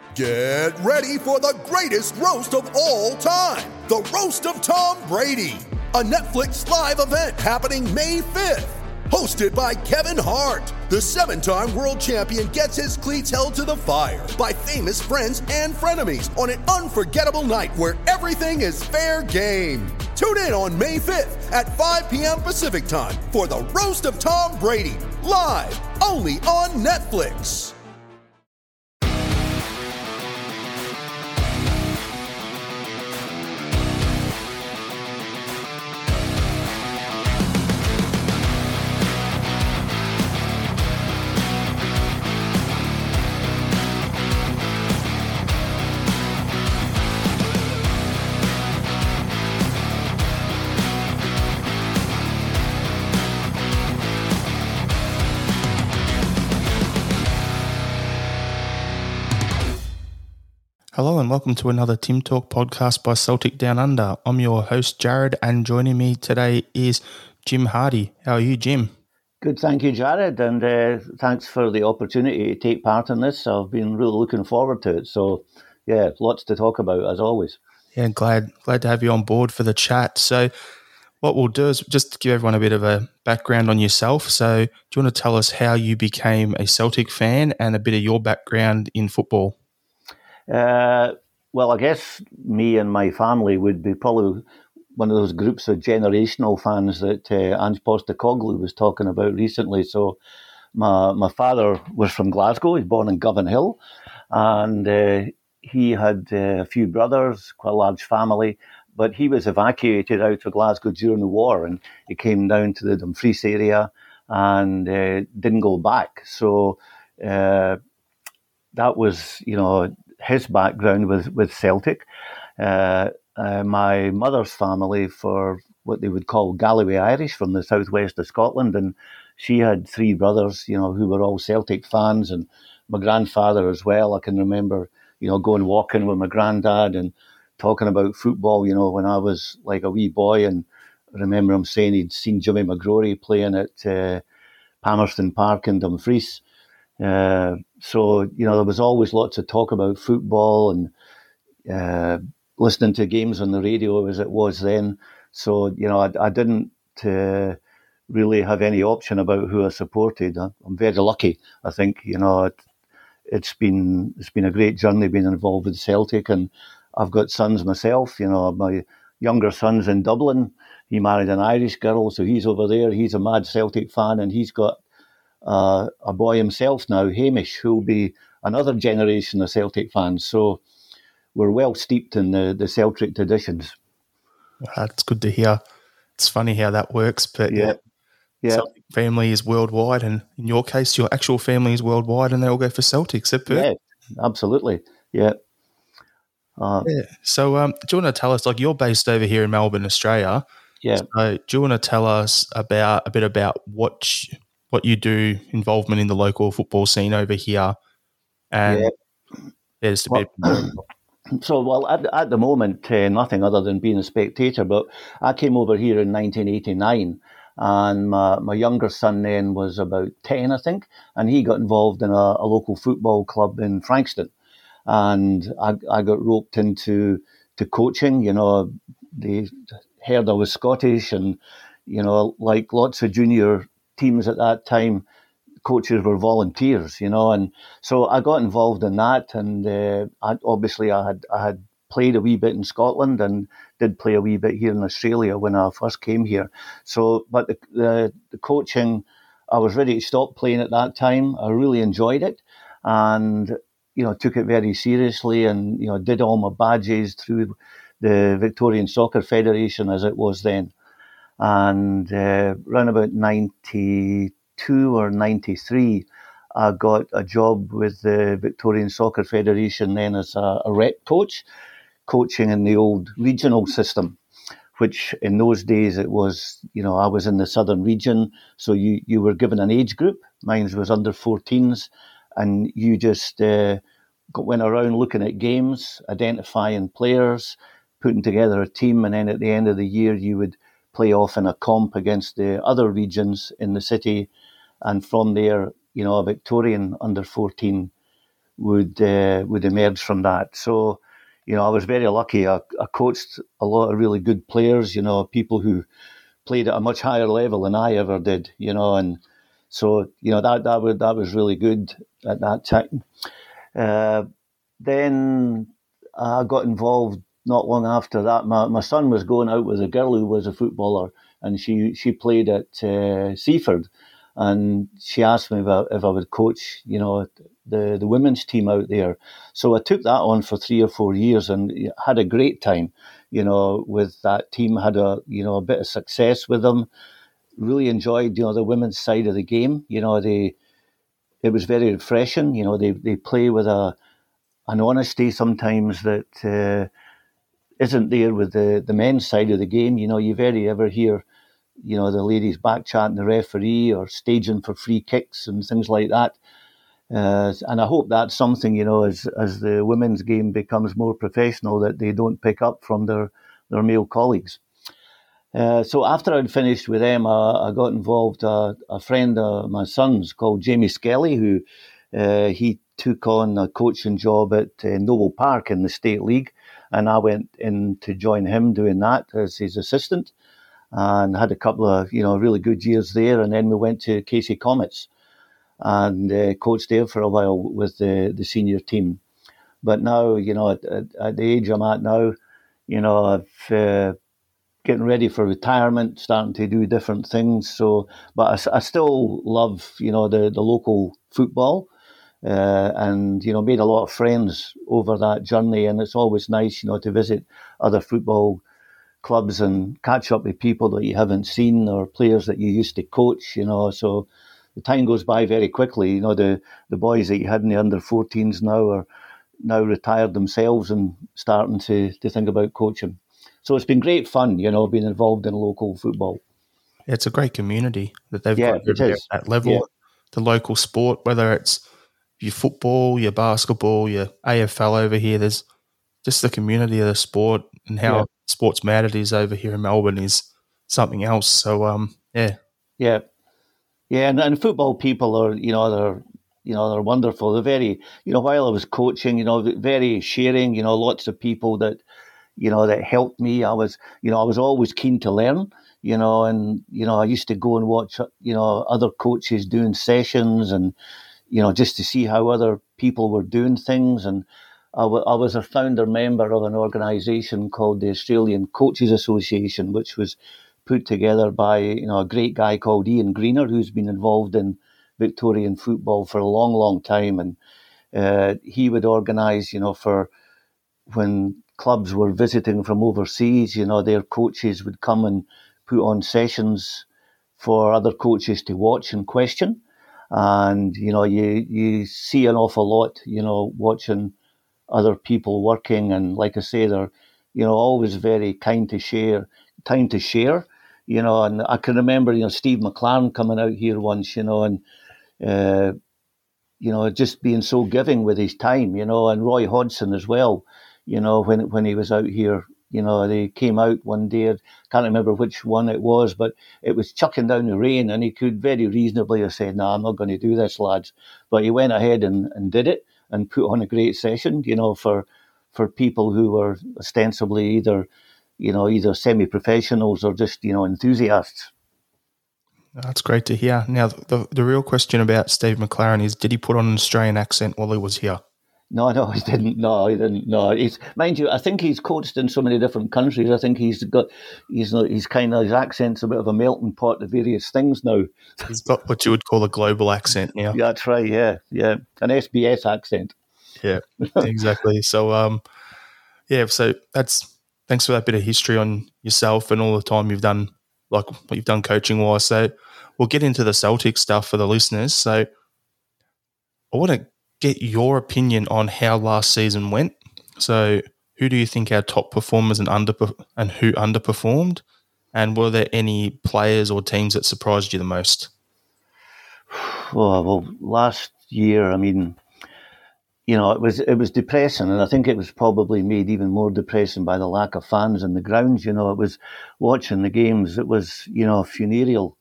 Get ready for the greatest roast of all time, the Roast of Tom Brady, a Netflix live event happening May 5th. Hosted by Kevin Hart, the 7-time world champion gets his cleats held to the fire by famous friends and frenemies on an unforgettable night where everything is fair game. Tune in on May 5th at 5 p.m. Pacific time for the Roast of Tom Brady, live only on Netflix. Hello and welcome to another Tim Talk podcast by Celtic Down Under. I'm your host, Jared, and joining me today is Jim Hardy. How are you, Jim? Good, thank you, Jared, and thanks for the opportunity to take part in this. I've been really looking forward to it. So, yeah, lots to talk about, as always. Yeah, glad to have you on board for the chat. So what we'll do is just give everyone a bit of a background on yourself. So do you want to tell us how you became a Celtic fan and a bit of your background in football? Well, I guess me and my family would be probably one of those groups of generational fans that Ange Postecoglou was talking about recently. So my father was from Glasgow. He was born in Govan Hill, and he had a few brothers, quite a large family, but he was evacuated out of Glasgow during the war, and he came down to the Dumfries area and didn't go back. So that was, his background with Celtic. My mother's family, for what they would call Galloway Irish, from the southwest of Scotland, and she had three brothers, who were all Celtic fans, and my grandfather as well. I can remember, going walking with my granddad and talking about football, when I was like a wee boy, and I remember him saying he'd seen Jimmy McGrory playing at Palmerston Park in Dumfries. So, there was always lots of talk about football and listening to games on the radio as it was then. So, I didn't really have any option about who I supported. I'm very lucky, I think. It's been a great journey being involved with Celtic, and I've got sons myself. My younger son's in Dublin. He married an Irish girl, so he's over there. He's a mad Celtic fan, and he's got a boy himself now, Hamish, who'll be another generation of Celtic fans. So we're well steeped in the Celtic traditions. That's good to hear. It's funny how that works, but yeah. Celtic family is worldwide, and in your case, your actual family is worldwide, and they all go for Celtic. Yeah, absolutely. Yeah. So, do you want to tell us, like, you're based over here in Melbourne, Australia? Yeah. So, do you want to tell us a bit about what you do, involvement in the local football scene over here, and just a bit more. So, well, at the moment, nothing other than being a spectator. But I came over here in 1989, and my younger son then was about 10, I think, and he got involved in a local football club in Frankston, and I got roped into coaching. They heard I was Scottish, and like lots of junior teams at that time, coaches were volunteers, and so I got involved in that, and I had played a wee bit in Scotland and did play a wee bit here in Australia when I first came here. So, but the coaching, I was ready to stop playing at that time. I really enjoyed it, and took it very seriously, and did all my badges through the Victorian Soccer Federation as it was then, and around about 92 or 93, I got a job with the Victorian Soccer Federation then as a rep coach, coaching in the old regional system, which in those days it was, I was in the southern region, so you were given an age group. Mine was under 14s, and you just went around looking at games, identifying players, putting together a team, and then at the end of the year you would play off in a comp against the other regions in the city, and from there, a Victorian under 14 would emerge from that. So, I was very lucky. I coached a lot of really good players, people who played at a much higher level than I ever did, and so, that was really good at that time. Then I got involved not long after that. My son was going out with a girl who was a footballer, and she played at Seaford, and she asked me if I would coach, the women's team out there. So I took that on for 3 or 4 years and had a great time, with that team. Had a bit of success with them. Really enjoyed, the women's side of the game. It was very refreshing. They play with an honesty sometimes that isn't there with the men's side of the game. You very ever hear, the ladies back chatting the referee or staging for free kicks and things like that. And I hope that's something, as the women's game becomes more professional, that they don't pick up from their male colleagues. So after I'd finished with them, I got involved. A friend of my son's called Jamie Skelly, who he took on a coaching job at Noble Park in the State League, and I went in to join him doing that as his assistant, and had a couple of really good years there. And then we went to Casey Comets and coached there for a while with the senior team. But now, at the age I'm at now, I've getting ready for retirement, starting to do different things. So, but I still love, the local football, and made a lot of friends over that journey. And it's always nice, to visit other football clubs and catch up with people that you haven't seen or players that you used to coach. So the time goes by very quickly. The boys that you had in the under-14s now are now retired themselves and starting to think about coaching. So it's been great fun, being involved in local football. It's a great community that they've got at that level. Yeah. The local sport, whether it's your football, your basketball, your AFL over here, there's just the community of the sport and how sports mad it is over here in Melbourne is something else. So, Yeah, and football people are, they're wonderful. They're very, while I was coaching, very sharing, lots of people that, that helped me. I was always keen to learn, and, I used to go and watch, other coaches doing sessions and, just to see how other people were doing things. And I was a founder member of an organisation called the Australian Coaches Association, which was put together by, a great guy called Ian Greener, who's been involved in Victorian football for a long, long time. And he would organise, for when clubs were visiting from overseas, their coaches would come and put on sessions for other coaches to watch and question. And, you see an awful lot, watching other people working. And like I say, they're, always very time to share. And I can remember, Steve McLaren coming out here once, and, just being so giving with his time, and Roy Hodgson as well, when he was out here, they came out one day, I can't remember which one it was, but it was chucking down the rain and he could very reasonably have said, "No, I'm not going to do this, lads." But he went ahead and did it and put on a great session, for people who were ostensibly either semi-professionals or just, enthusiasts. That's great to hear. Now, the real question about Steve McLaren is, did he put on an Australian accent while he was here? No, he didn't. No, he didn't. No, mind you, I think he's coached in so many different countries. I think he's kind of, his accent's a bit of a melting pot of various things now. He's got what you would call a global accent now. Yeah, that's right. Yeah, an SBS accent. Yeah, exactly. So, so thanks for that bit of history on yourself and all the time you've done, like what you've done coaching wise. So we'll get into the Celtic stuff for the listeners. So I want to get your opinion on how last season went. So who do you think our top performers and who underperformed? And were there any players or teams that surprised you the most? Well, last year, I mean, it was depressing, and I think it was probably made even more depressing by the lack of fans in the grounds. It was watching the games. It was, funereal,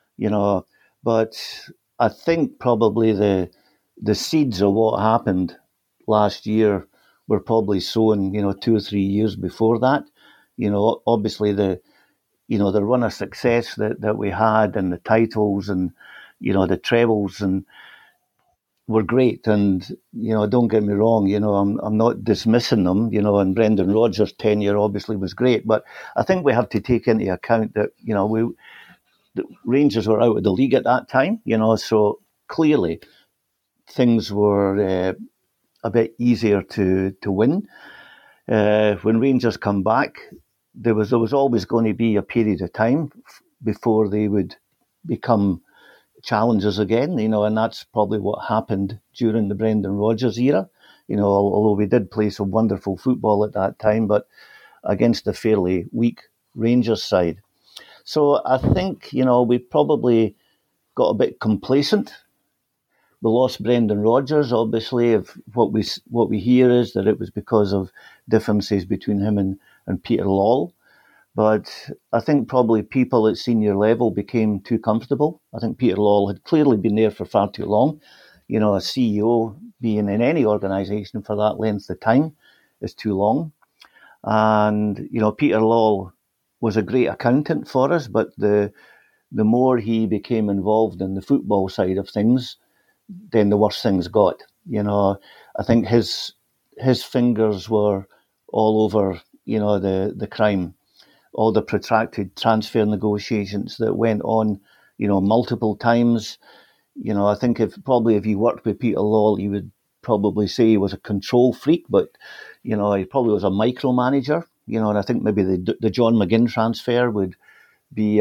but I think probably the seeds of what happened last year were probably sown, 2 or 3 years before that. Obviously the run of success that we had, and the titles, and the trebles, and were great. And don't get me wrong, I'm not dismissing them. And Brendan Rodgers' tenure obviously was great, but I think we have to take into account that the Rangers were out of the league at that time. So clearly things were a bit easier to win. When Rangers come back, there was always going to be a period of time before they would become challengers again, and that's probably what happened during the Brendan Rodgers era. Although we did play some wonderful football at that time, but against a fairly weak Rangers side. So I think, we probably got a bit complacent. We lost Brendan Rodgers, obviously. If what we hear is that it was because of differences between him and Peter Lawwell. But I think probably people at senior level became too comfortable. I think Peter Lawwell had clearly been there for far too long. A CEO being in any organisation for that length of time is too long. And, Peter Lawwell was a great accountant for us, but the more he became involved in the football side of things, then the worse things got. I think his fingers were all over, the crime. All the protracted transfer negotiations that went on, multiple times. I think if you worked with Peter Lawwell, you would probably say he was a control freak, but, he probably was a micromanager, and I think maybe the John McGinn transfer would be,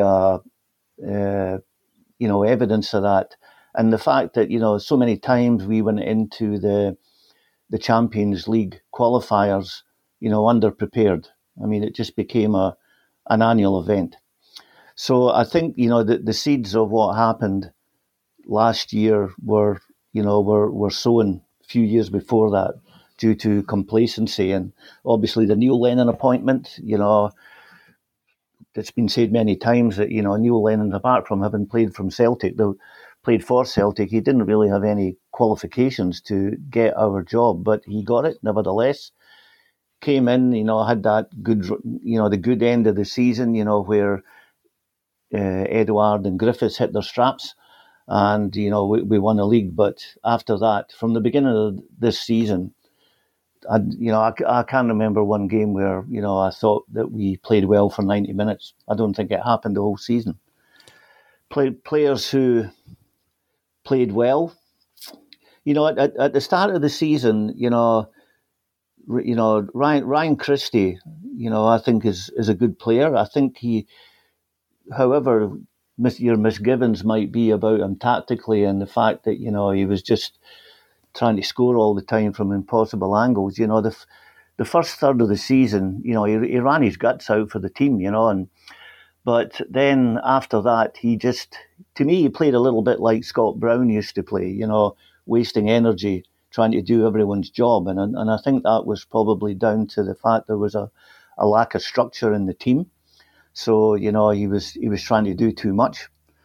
evidence of that. And the fact that, so many times we went into the Champions League qualifiers, underprepared. I mean, it just became an annual event. So I think, the seeds of what happened last year were sown a few years before that due to complacency. And obviously the Neil Lennon appointment, it's been said many times that, Neil Lennon, apart from having played for Celtic, he didn't really have any qualifications to get our job, but he got it nevertheless. Came in, had that good, the good end of the season, where Edouard and Griffiths hit their straps, and we won the league. But after that, from the beginning of this season, I can't remember one game where I thought that we played well for 90 minutes. I don't think it happened the whole season. Players who played well, at the start of the season, Ryan Christie, I think is a good player. I think he, however, your misgivings might be about him tactically, and the fact that he was just trying to score all the time from impossible angles. The first third of the season, he ran his guts out for the team, but then after that, to me, he played a little bit like Scott Brown used to play, wasting energy trying to do everyone's job. And I think that was probably down to the fact there was a lack of structure in the team. So, he was trying to do too much.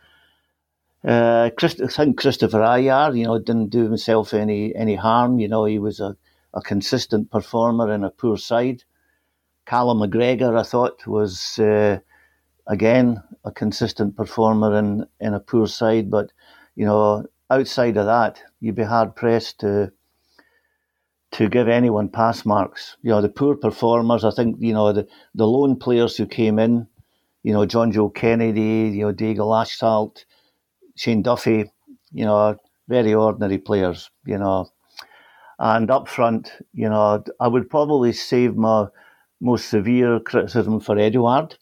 I think Christopher Ajer, didn't do himself any harm. He was a consistent performer in a poor side. Callum McGregor, I thought, was, again, a consistent performer in a poor side. But, outside of that, you'd be hard-pressed to give anyone pass marks. The poor performers, I think, the lone players who came in, John Joe Kennedy, Diego Laxalt, Shane Duffy, very ordinary players, And up front, I would probably save my most severe criticism for Edouard.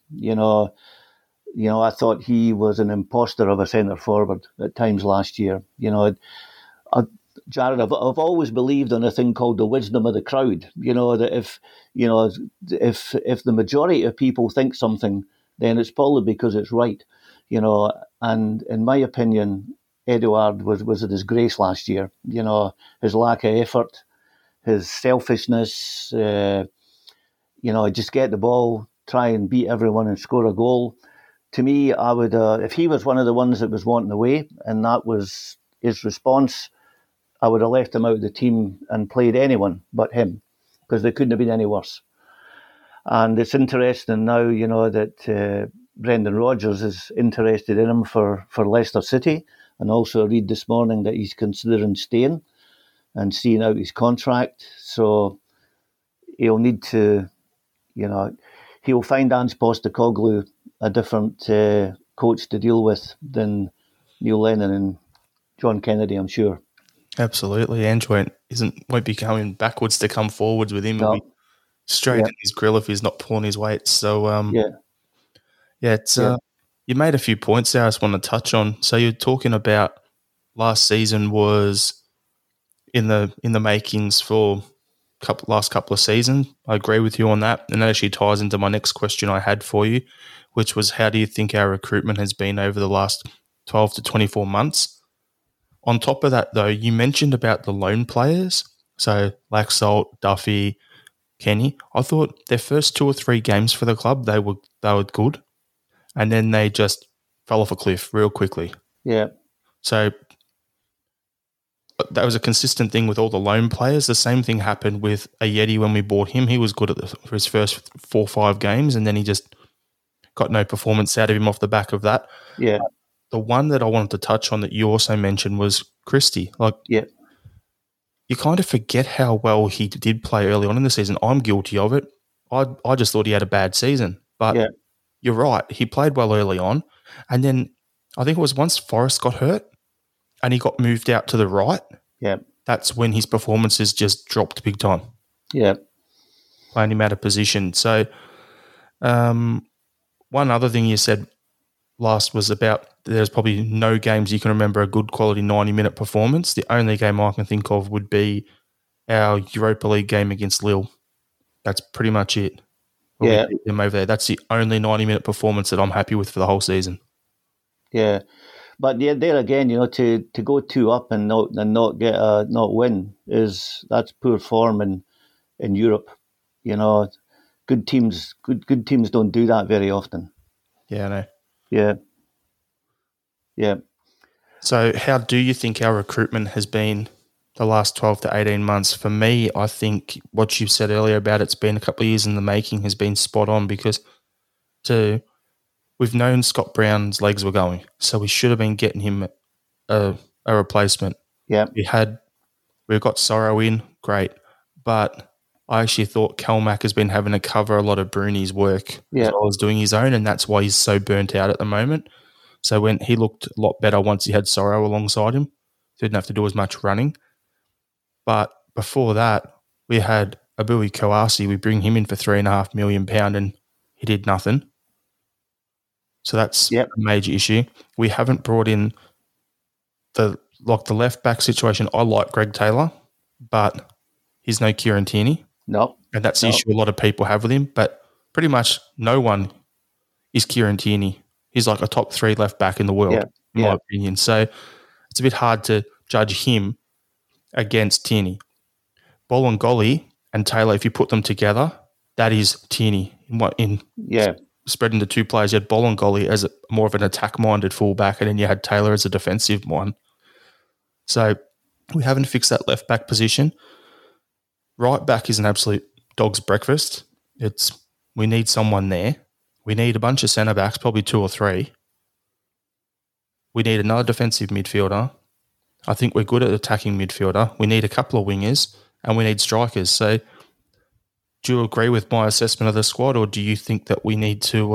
I thought he was an imposter of a centre forward at times last year. Jared, I've always believed in a thing called the wisdom of the crowd. That if the majority of people think something, then it's probably because it's right. And in my opinion, Edouard was a disgrace last year. His lack of effort, his selfishness. Just get the ball, try and beat everyone and score a goal. To me, I would, if he was one of the ones that was wanting away, and that was his response, I would have left him out of the team and played anyone but him, because they couldn't have been any worse. And it's interesting now, that Brendan Rodgers is interested in him for Leicester City, and also I read this morning that he's considering staying and seeing out his contract. So he'll need to, he'll find Ange Postecoglou a different coach to deal with than Neil Lennon and John Kennedy, I'm sure. Absolutely. Ange won't be coming backwards to come forwards with him. No. He'll be straight in his grill if he's not pulling his weight. So, you made a few points there I just want to touch on. So you're talking about last season was in the makings for last couple of seasons. I agree with you on that. And that actually ties into my next question I had for you, which was, how do you think our recruitment has been over the last 12 to 24 months? On top of that, though, you mentioned about the loan players. So Laxalt, Duffy, Kenny. I thought their first 2 or 3 games for the club, they were good. And then they just fell off a cliff real quickly. Yeah. So that was a consistent thing with all the loan players. The same thing happened with Ayeti when we bought him. He was good for his first 4 or 5 games, and then he just got no performance out of him off the back of that. Yeah. The one that I wanted to touch on that you also mentioned was Christie. You kind of forget how well he did play early on in the season. I'm guilty of it. I just thought he had a bad season. But you're right. He played well early on. And then I think it was once Forrest got hurt and he got moved out to the right. Yeah. That's when his performances just dropped big time. Yeah. Playing him out of position. So one other thing you said last was about there's probably no games you can remember a good quality 90-minute performance. The only game I can think of would be our Europa League game against Lille. That's pretty much it. We beat them over there. That's the only 90-minute performance that I'm happy with for the whole season. Yeah. But there again, to go 2 up and not get not win that's poor form in Europe. Good teams don't do that very often. Yeah, I know. Yeah. Yeah. So how do you think our recruitment has been the last 12 to 18 months? For me, I think what you said earlier about it's been a couple of years in the making has been spot on, because we've known Scott Brown's legs were going, so we should have been getting him a replacement. Yeah. We've got Sorrow in, great, but I actually thought Kelmack has been having to cover a lot of Bruni's work as well as doing his own, and that's why he's so burnt out at the moment. So when he looked a lot better once he had Sorrow alongside him, so he didn't have to do as much running. But before that, we had Abui Kouassi. We bring him in for £3.5 million and he did nothing. So that's a major issue. We haven't brought in the left back situation. I like Greg Taylor, but he's no Kieran Tierney. No. And that's the issue a lot of people have with him. But pretty much no one is Kieran Tierney. He's like a top 3 left back in the world, in my opinion. So it's a bit hard to judge him against Tierney. Bolingoli and Taylor, if you put them together, that is Tierney. Spread into 2 players. You had Bolingoli as more of an attack-minded fullback, and then you had Taylor as a defensive one. So we haven't fixed that left back position. Right back is an absolute dog's breakfast. We need someone there. We need a bunch of centre backs, probably 2 or 3. We need another defensive midfielder. I think we're good at attacking midfielder. We need a couple of wingers, and we need strikers. So do you agree with my assessment of the squad, or do you think that we need to...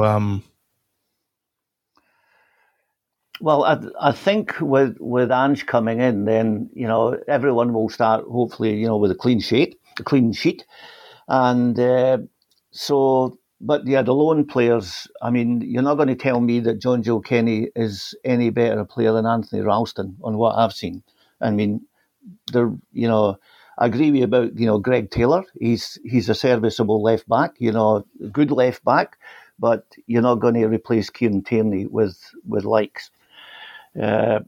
Well, I think with Ange coming in, then, everyone will start, hopefully, with a clean sheet. And but the loan players, I mean, you're not going to tell me that John Joe Kenny is any better a player than Anthony Ralston on what I've seen. I mean, I agree with you about, Greg Taylor. He's a serviceable left back, good left back, but you're not going to replace Kieran Tierney with likes. But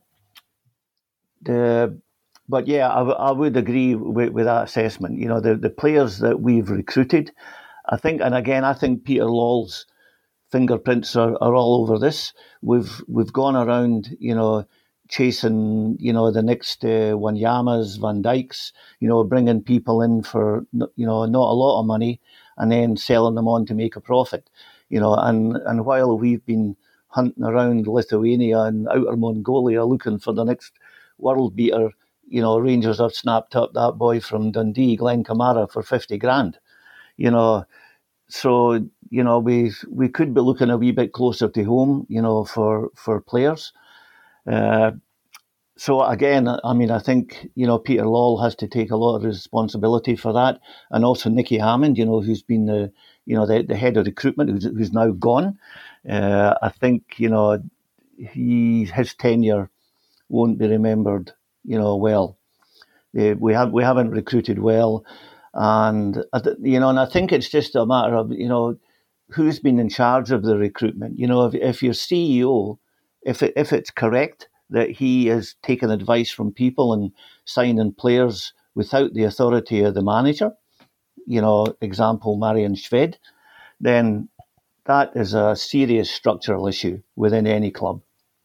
yeah, I would agree with that assessment. The players that we've recruited, I think Peter Law's fingerprints are all over this. We've gone around, chasing, the next Wanyamas, Van Dijks, bringing people in for, not a lot of money and then selling them on to make a profit, and while we've been hunting around Lithuania and outer Mongolia looking for the next world beater, Rangers have snapped up that boy from Dundee, Glenn Kamara, for 50 grand, So, we could be looking a wee bit closer to home, for players. So again, I think, Peter Lawwell has to take a lot of responsibility for that. And also Nicky Hammond, who's been the head of recruitment, who's now gone. I think, his tenure won't be remembered, well. We haven't recruited well. And, and I think it's just a matter of, who's been in charge of the recruitment. If your CEO, if it's correct that he is taking advice from people and signing players without the authority of the manager, example, Marian Shved, then that is a serious structural issue within any club.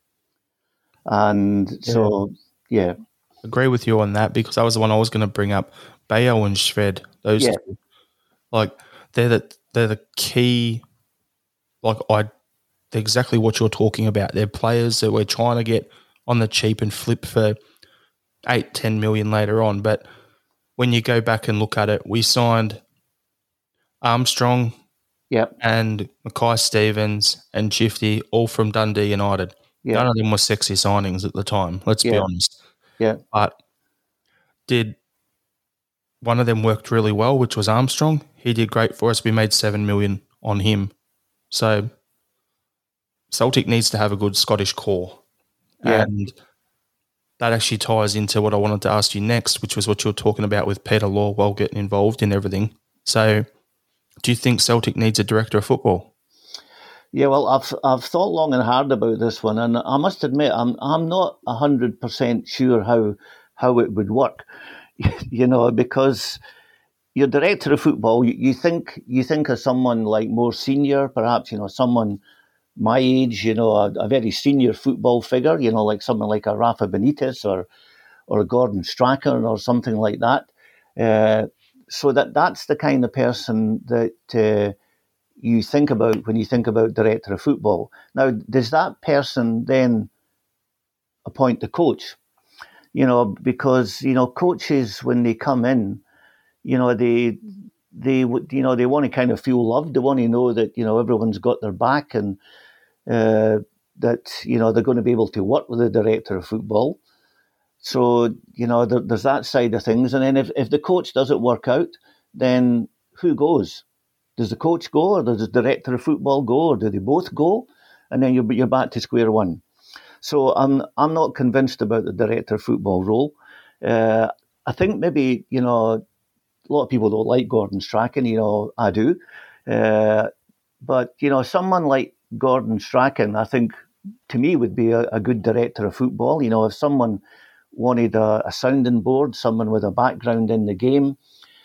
And so, yeah. Agree with you on that, because that was the one I was going to bring up. Bayo and Shved, those two, they're the key. They're exactly what you're talking about. They're players that we're trying to get on the cheap and flip for 8-10 million later on. But when you go back and look at it, we signed Armstrong, and Mackay Stevens and Shifty, all from Dundee United. None of them were sexy signings at the time. Let's be honest. Yeah. But did one of them worked really well, which was Armstrong. He did great for us. We made 7 million on him. So Celtic needs to have a good Scottish core. Yeah. And that actually ties into what I wanted to ask you next, which was what you were talking about with Peter Lawwell getting involved in everything. So do you think Celtic needs a director of football? Yeah, well, I've thought long and hard about this one, and I must admit I'm not 100% sure how it would work, because your director of football, you think of someone like more senior, perhaps someone my age, a very senior football figure, like someone like a Rafa Benitez or Gordon Strachan or something like that. So that's the kind of person that you think about when you think about director of football. Now, does that person then appoint the coach? Because coaches, when they come in, they want to kind of feel loved. They want to know that everyone's got their back, and that they're going to be able to work with the director of football. So there's that side of things. And then if the coach doesn't work out, then who goes? Does the coach go, or does the director of football go, or do they both go? And then you're back to square one. So I'm not convinced about the director of football role. I think maybe a lot of people don't like Gordon Strachan. I do, but someone like Gordon Strachan, I think, to me, would be a good director of football. If someone wanted a sounding board, someone with a background in the game,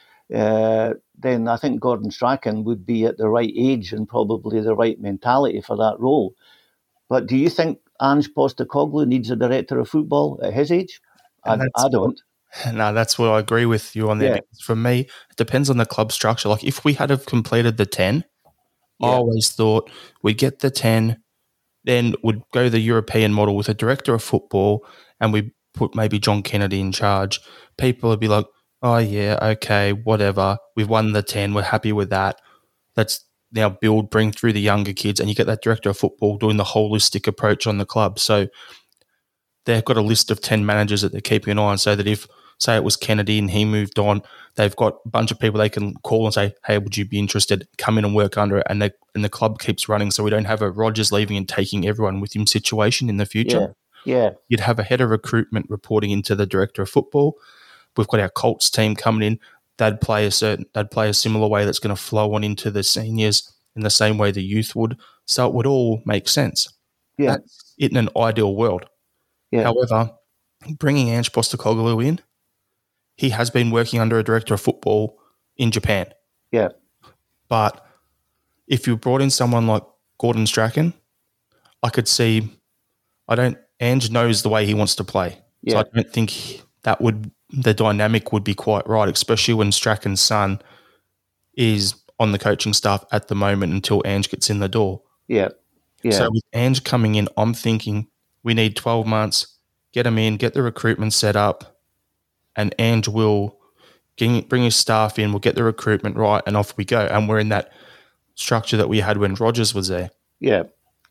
then I think Gordon Strachan would be at the right age and probably the right mentality for that role. But do you think Ange Postecoglou needs a director of football at his age? I don't. No, that's what I agree with you on there. Yeah. For me, it depends on the club structure. Like if we had have completed the 10, I always thought we'd get the 10, then would go the European model with a director of football, and we put maybe John Kennedy in charge. People would be like, oh, yeah, okay, whatever. We've won the 10. We're happy with that. Let's now bring through the younger kids, and you get that director of football doing the holistic approach on the club. So they've got a list of 10 managers that they're keeping an eye on, so that if, say, it was Kennedy and he moved on, they've got a bunch of people they can call and say, hey, would you be interested? Come in and work under it. And the club keeps running, so we don't have a Rodgers leaving and taking everyone with him situation in the future. Yeah. You'd have a head of recruitment reporting into the director of football. We've got our Colts team coming in. They'd play a similar way that's going to flow on into the seniors in the same way the youth would. So it would all make sense. Yeah. That's it in an ideal world. Yeah. However, bringing Ange Postecoglou in, he has been working under a director of football in Japan. Yeah. But if you brought in someone like Gordon Strachan, I could see, Ange knows the way he wants to play. So I don't think the dynamic would be quite right, especially when Strachan's son is on the coaching staff at the moment until Ange gets in the door. Yeah. So with Ange coming in, I'm thinking we need 12 months, get him in, get the recruitment set up, and Ange will bring his staff in, we'll get the recruitment right, and off we go. And we're in that structure that we had when Rodgers was there. Yeah.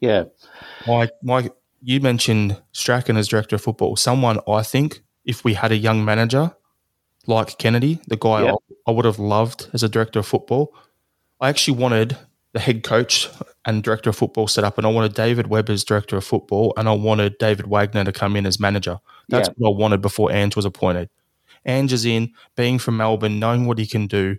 You mentioned Strachan as director of football. Someone, I think, if we had a young manager like Kennedy, the guy I would have loved as a director of football, I actually wanted the head coach and director of football set up, and I wanted David Webb as director of football, and I wanted David Wagner to come in as manager. That's what I wanted before Ange was appointed. Ange is in, being from Melbourne, knowing what he can do.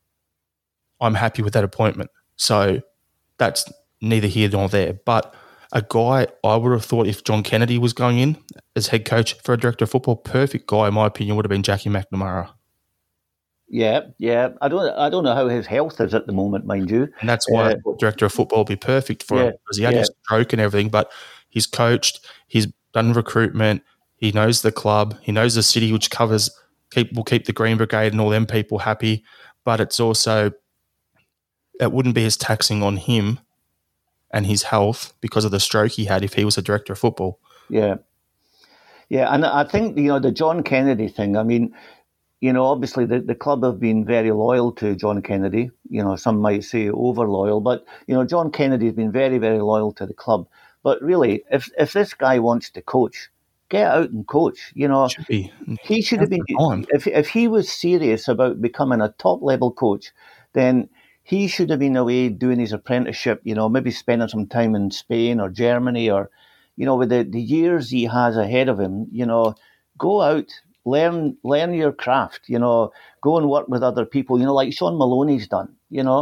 I'm happy with that appointment. So that's neither here nor there. But a guy I would have thought if John Kennedy was going in as head coach for a director of football, perfect guy, in my opinion, would have been Jackie McNamara. Yeah. I don't know how his health is at the moment, mind you. And that's why director of football would be perfect for him, because he had his stroke and everything, but he's coached, he's done recruitment, he knows the club, he knows the city, which will keep the Green Brigade and all them people happy, but it's also, it wouldn't be as taxing on him and his health because of the stroke he had if he was a director of football. Yeah, and I think, the John Kennedy thing, I mean, obviously the club have been very loyal to John Kennedy. Some might say over loyal, but, John Kennedy has been very, very loyal to the club. But really, if this guy wants to coach, get out and coach. He should have been, if he was serious about becoming a top-level coach, then he should have been away doing his apprenticeship, maybe spending some time in Spain or Germany or, with the years he has ahead of him, go out, learn your craft, go and work with other people, like Sean Maloney's done,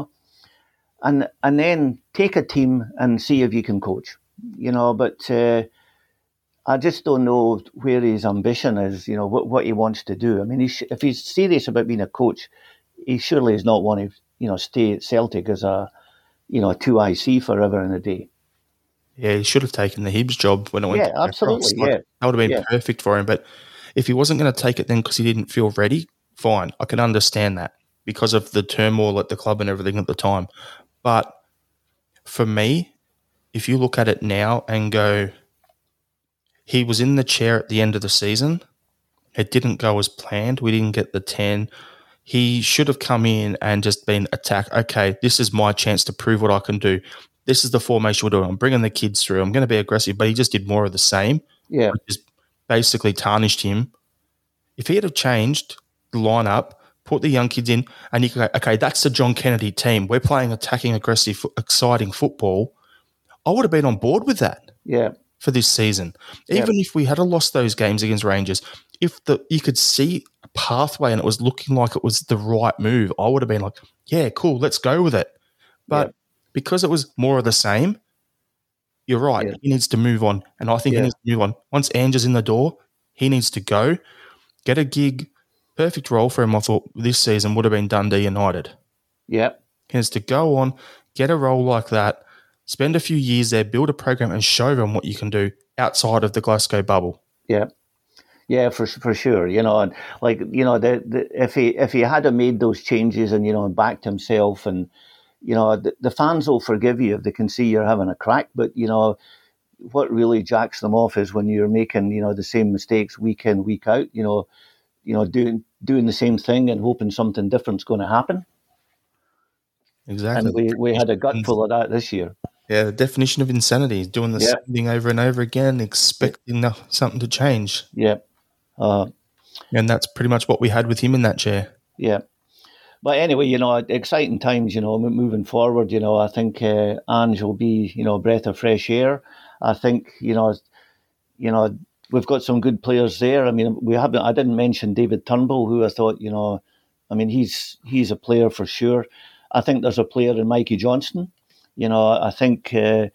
and then take a team and see if you can coach, but I just don't know where his ambition is, what he wants to do. I mean, if he's serious about being a coach, he surely is not want to, stay at Celtic as a 2IC forever and a day. Yeah, he should have taken the Hibs job when it went. Yeah, absolutely. That would have been perfect for him. But if he wasn't going to take it then because he didn't feel ready, fine. I can understand that because of the turmoil at the club and everything at the time. But for me, if you look at it now and go, he was in the chair at the end of the season. It didn't go as planned. We didn't get the 10. He should have come in and just been attacked. Okay, this is my chance to prove what I can do. This is the formation we're doing. I'm bringing the kids through. I'm going to be aggressive. But he just did more of the same. Yeah. Which just basically tarnished him. If he had changed the lineup, put the young kids in, and you could go, okay, that's the John Kennedy team. We're playing attacking, aggressive, exciting football. I would have been on board with that. Yeah. For this season. Even if we had lost those games against Rangers, if you could see a pathway and it was looking like it was the right move, I would have been like, yeah, cool, let's go with it. But because it was more of the same, you're right. Yeah. He needs to move on. And I think he needs to move on. Once Ange is in the door, he needs to go, get a gig. Perfect role for him, I thought, this season would have been Dundee United. Yeah. He has to go on, get a role like that, spend a few years there, build a program and show them what you can do outside of the Glasgow bubble. Yeah, for sure. And if he had made those changes and, backed himself and, the fans will forgive you if they can see you're having a crack. But, what really jacks them off is when you're making, the same mistakes week in, week out, doing the same thing and hoping something different's going to happen. Exactly. And we had a gutful of that this year. Yeah, the definition of insanity is doing the same thing over and over again, expecting something to change. Yeah. And that's pretty much what we had with him in that chair. Yeah. But anyway, exciting times, moving forward, I think Ange will be, a breath of fresh air. I think, we've got some good players there. I mean, I didn't mention David Turnbull, who I thought, he's a player for sure. I think there's a player in Mikey Johnston. I think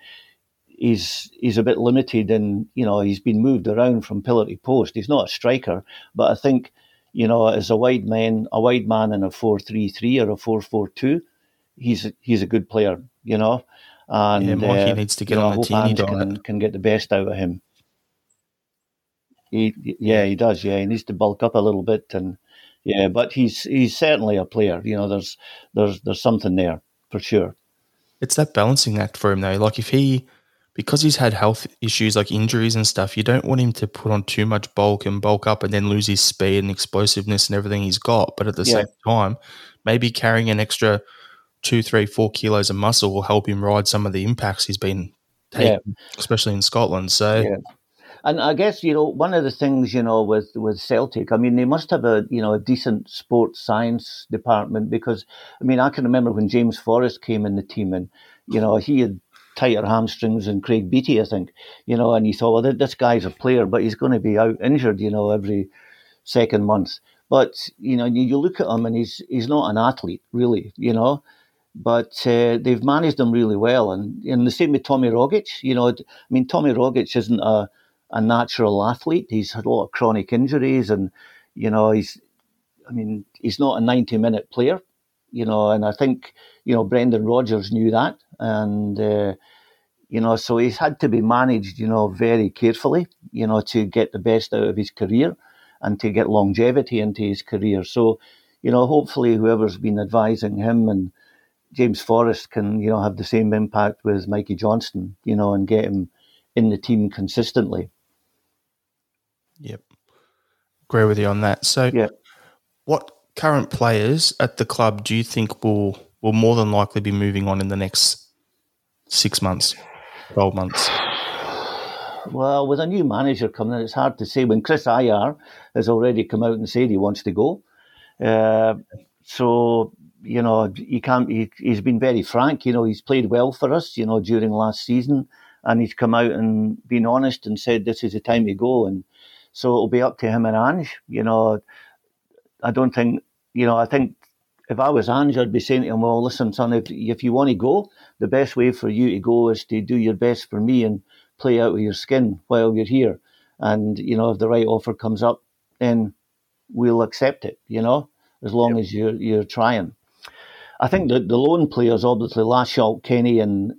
he's a bit limited and, he's been moved around from pillar to post. He's not a striker, but I think, as a wide man in a 4-3-3 or a 4-4-2, he's a good player, And Mikey needs to get on the team. Can get the best out of him. He does. Yeah, he needs to bulk up a little bit, and but he's certainly a player. You know, there's something there for sure. It's that balancing act for him though. Like because he's had health issues like injuries and stuff, you don't want him to put on too much bulk and bulk up and then lose his speed and explosiveness and everything he's got. But at the same time, maybe carrying an extra 2, 3, 4 kilos of muscle will help him ride some of the impacts he's been taking, especially in Scotland. So, and I guess, one of the things, with Celtic, I mean, they must have a decent sports science department, because, I mean, I can remember when James Forrest came in the team, and, he had tighter hamstrings than Craig Beattie, I think, and you thought, well, this guy's a player, but he's going to be out injured, every second month. But, you look at him and he's not an athlete, really, but they've managed him really well. And the same with Tommy Rogic, I mean, Tommy Rogic isn't a natural athlete. He's had a lot of chronic injuries, and, he's not a 90-minute player, and I think, Brendan Rodgers knew that. And, so he's had to be managed, very carefully, to get the best out of his career and to get longevity into his career. So, hopefully whoever's been advising him and James Forrest can, have the same impact with Mikey Johnston, and get him in the team consistently. Yep. Agree with you on that. So what current players at the club do you think will more than likely be moving on in the next 6 months, 12 months? Well, with a new manager coming in, it's hard to say. When Chris Ayar has already come out and said he wants to go. So, he can't. He's been very frank. He's played well for us, during last season, and he's come out and been honest and said this is the time to go. And so it'll be up to him and Ange. I don't think. I think if I was Ange, I'd be saying to him, "Well, listen, son, if you want to go, the best way for you to go is to do your best for me and play out of your skin while you're here. And if the right offer comes up, then we'll accept it. As long as you're trying." I think the lone players, obviously, Lashalt, Kenny, and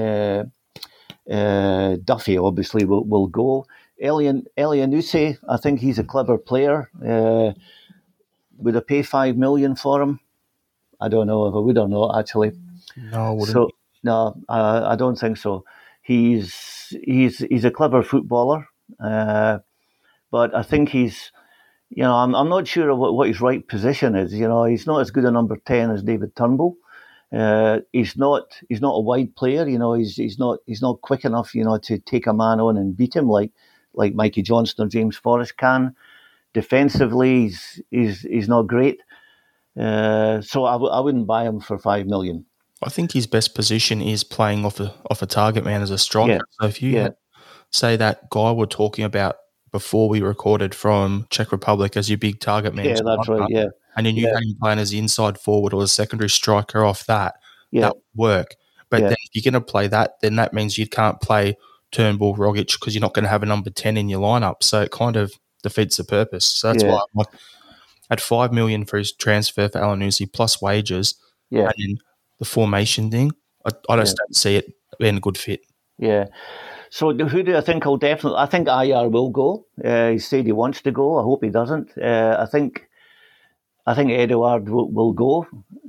Duffy, obviously, will go. Elyounoussi, I think he's a clever player. Would I pay $5 million for him? I don't know if I would or not, actually. No, I wouldn't. No, I don't think so. He's a clever footballer, but I think he's. I'm not sure of what his right position is. He's not as good a number 10 as David Turnbull. He's not a wide player. He's not quick enough. To take a man on and beat him like Mikey Johnston or James Forrest can. Defensively, he's not great. So I wouldn't buy him for $5 million. I think his best position is playing off a target man as a striker. Yeah. So if you say that guy we're talking about before we recorded from Czech Republic as your big target man. Yeah, that's right, yeah. And then you had him playing as the inside forward or a secondary striker off that. That would work. But then if you're going to play that, then that means you can't play Turnbull, Rogic, because you're not going to have a number 10 in your lineup. So it kind of defeats the purpose. So that's why I'm at $5 million for his transfer for Elyounoussi plus wages. Yeah. And then the formation thing, I just don't see it being a good fit. Yeah. So who do I think will definitely? I think Ayar will go. He said he wants to go. I hope he doesn't. I think Edouard will go,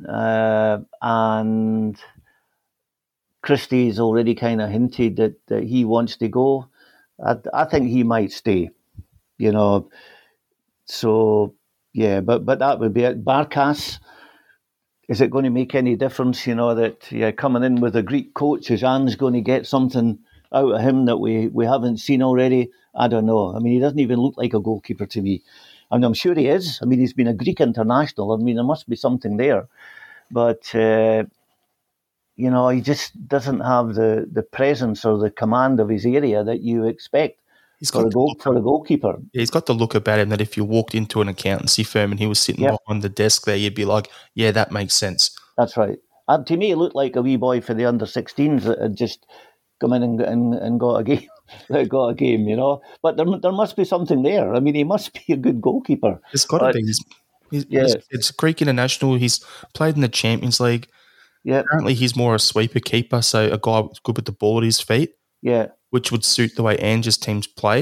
and Christie's already kind of hinted that he wants to go. I think he might stay. So yeah, but that would be it. Barkas. Is it going to make any difference? That coming in with a Greek coach, is Ange going to get something out of him that we haven't seen already? I don't know. I mean, he doesn't even look like a goalkeeper to me. I mean, I'm sure he is. I mean, he's been a Greek international. I mean, there must be something there. But, he just doesn't have the presence or the command of his area that you expect for a goalkeeper. He's got the look about him that if you walked into an accountancy firm and he was sitting behind the desk there, you'd be like, yeah, that makes sense. That's right. To me, he looked like a wee boy for the under-16s that had just come in and got a game, But there must be something there. I mean, he must be a good goalkeeper. It's got to be. It's Greek international. He's played in the Champions League. Yeah. Apparently, he's more a sweeper keeper, so a guy good with the ball at his feet. Yeah. Which would suit the way Ange's teams play.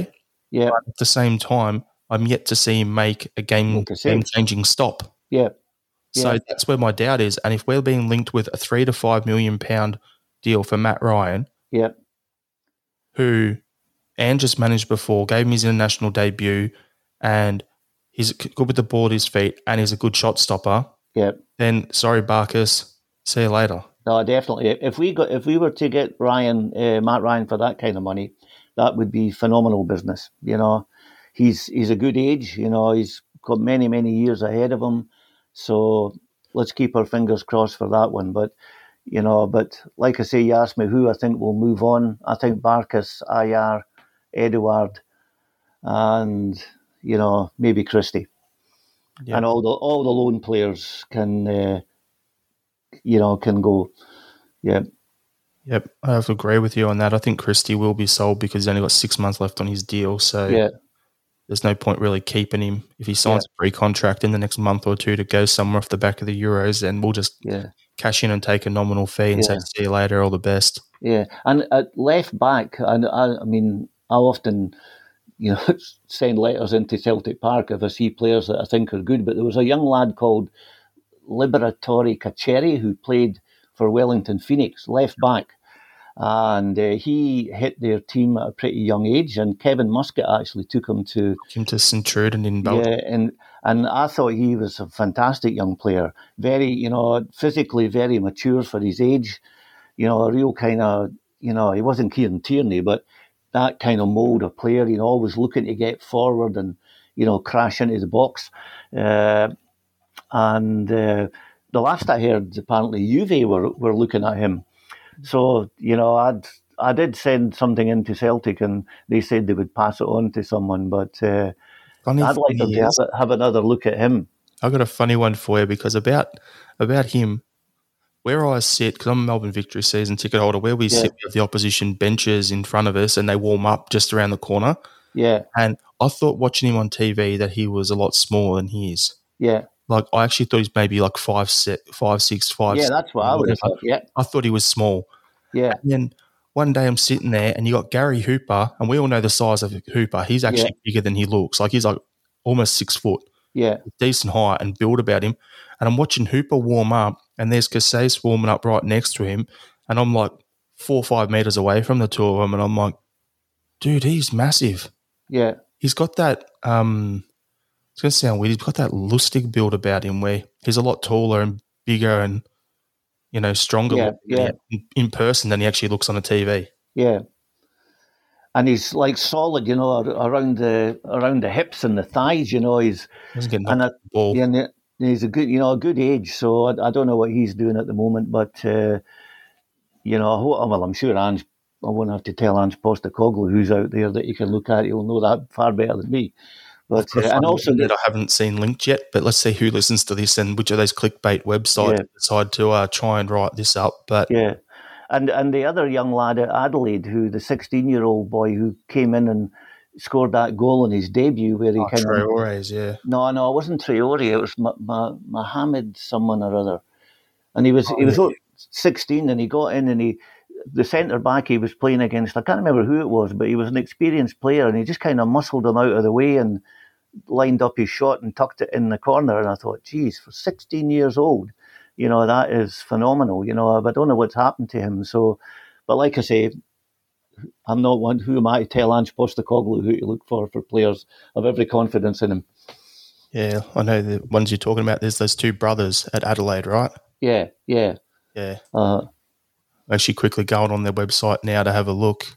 Yeah. But at the same time, I'm yet to see him make a game-changing stop. Yeah. So Yeah. that's where my doubt is. And if we're being linked with a £3 to £5 million deal for Matt Ryan, Yeah. who Ange just managed before, gave him his international debut, and he's good with the ball at his feet, and he's a good shot stopper, Yeah. then sorry, Barkas, see you later. No, definitely. If we were to get Matt Ryan for that kind of money, that would be phenomenal business. You know, he's a good age. You know, he's got many years ahead of him. So let's keep our fingers crossed for that one. But you know, like I say, you asked me who I think will move on. I think Barkas, Ajer, Edouard, and you know maybe Christie, and all the lone players can can go. Yeah. Yep, I have to agree with you on that. I think Christie will be sold because he's only got 6 months left on his deal. So there's no point really keeping him. If he signs a pre-contract in the next month or two to go somewhere off the back of the Euros, then we'll just cash in and take a nominal fee and say, see you later, all the best. Yeah, and at left back, I mean, I often, you know, send letters into Celtic Park if I see players that I think are good, but there was a young lad called Liberatore Cacheri who played for Wellington Phoenix, left back. And he hit their team at a pretty young age, and Kevin Muscat actually took him to St Truiden in Belgium. Yeah, and I thought he was a fantastic young player, very, you know, physically very mature for his age, you know, a real kind of, you know, he wasn't Kieran Tierney, but that kind of mould of player, you know, always looking to get forward and, you know, crash into the box. The last I heard, apparently Juve were looking at him. So, you know, I did send something into Celtic and they said they would pass it on to someone, but I'd like them to have another look at him. I've got a funny one for you because about him, where I sit, because I'm a Melbourne Victory season ticket holder, where we sit, we have the opposition benches in front of us and they warm up just around the corner. Yeah. And I thought watching him on TV that he was a lot smaller than he is. Yeah. Like, I actually thought he's maybe like 5'6", 5'7". Yeah, that's what I would have thought, yeah. I thought he was small. Yeah. And then one day I'm sitting there and you got Gary Hooper, and we all know the size of Hooper. He's actually bigger than he looks. Like, he's like almost 6 foot. Yeah. Decent height and build about him. And I'm watching Hooper warm up, and there's Casais warming up right next to him. And I'm like 4 or 5 meters away from the two of them. And I'm like, dude, he's massive. Yeah. He's got that, it's going to sound weird, he's got that Lustig build about him where he's a lot taller and bigger and, you know, stronger in person than he actually looks on the TV. Yeah. And he's like solid, you know, around the hips and the thighs, you know. He's doesn't get knocked the ball. Yeah, and he's a good age. So I don't know what he's doing at the moment, but you know, I'm sure Ange. I won't have to tell Ange Postecoglou who's out there that you can look at. He'll know that far better than me. But and also that I haven't seen linked yet. But let's see who listens to this and which of those clickbait websites decide to try and write this up. But yeah. And the other young lad at Adelaide, who the 16-year-old boy who came in and scored that goal in his debut, where he kind of no, it wasn't Traore, it was Mohamed someone or other, and he was 16 and he got in and the centre back he was playing against, I can't remember who it was, but he was an experienced player and he just kind of muscled him out of the way and lined up his shot and tucked it in the corner, and I thought, geez, for 16 years old. You know, that is phenomenal. You know, I don't know what's happened to him. So, but like I say, I'm not one. Who am I to tell Ange Postecoglou who to look for players? I have every confidence in him. Yeah, I know the ones you're talking about. There's those two brothers at Adelaide, right? Yeah. I'm actually quickly going on their website now to have a look.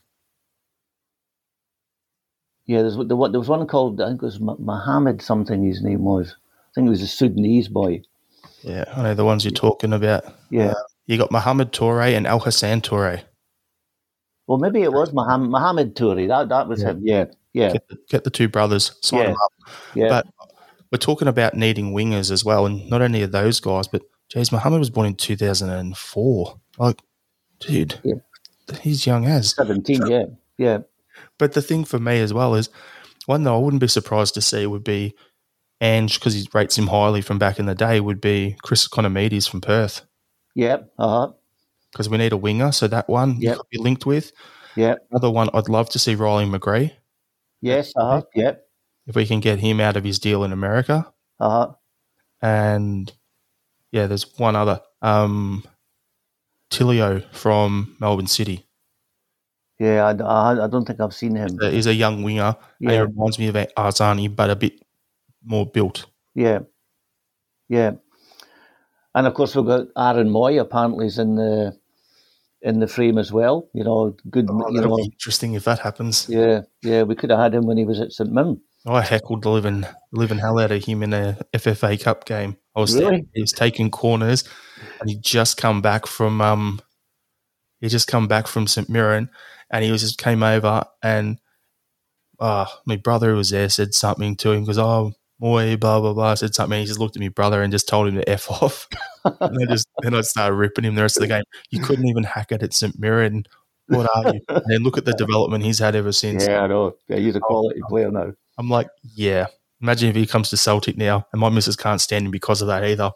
Yeah, there was one called, I think it was Mohammed something his name was. I think it was a Sudanese boy. Yeah, I know the ones you're talking about. Yeah. You got Mohamed Toure and Al Hassan Toure. Well, maybe it was Mohamed Toure. That was him. Yeah. Get the two brothers, sign them up. Yeah. But we're talking about needing wingers as well, and not only are those guys, but geez, Mohamed was born in 2004. Like, dude, he's young as 17. Yeah. But the thing for me as well is one that I wouldn't be surprised to see would be Ange, because he rates him highly from back in the day, would be Chris Economides from Perth. Yep. Because we need a winger, so that one you could be linked with. Yeah. Another one, I'd love to see Riley McGree. Yes, yep. If we can get him out of his deal in America. And yeah, there's one other. Tilio from Melbourne City. Yeah, I don't think I've seen him. He's a young winger. Yeah. And he reminds me of Arzani, but a bit more built. Yeah. Yeah. And of course we've got Aaron Moy apparently is in the frame as well. You know, good. That'll be interesting if that happens. Yeah, we could have had him when he was at St Mirren. I heckled the living hell out of him in a FFA Cup game. I was there. He was taking corners, and he just come back from St Mirren, and he just came over, and my brother who was there said something to him because Moy blah blah blah said something. He just looked at my brother and just told him to F off. And I started ripping him the rest of the game. You couldn't even hack it at St Mirren. What are you? And then look at the development he's had ever since. Yeah, I know. Yeah, he's a quality player now. I'm like, yeah. Imagine if he comes to Celtic now, and my missus can't stand him because of that either.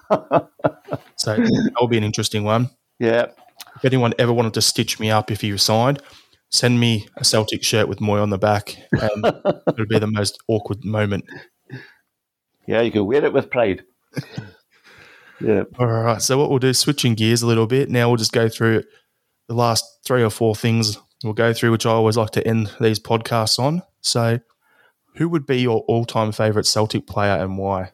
So that'll be an interesting one. Yeah. If anyone ever wanted to stitch me up if he resigned, send me a Celtic shirt with Moy on the back, and it'll be the most awkward moment. Yeah, you can wear it with pride. Yeah. All right. So what we'll do, switching gears a little bit. Now we'll just go through the last 3 or 4 things we'll go through, which I always like to end these podcasts on. So who would be your all-time favourite Celtic player and why?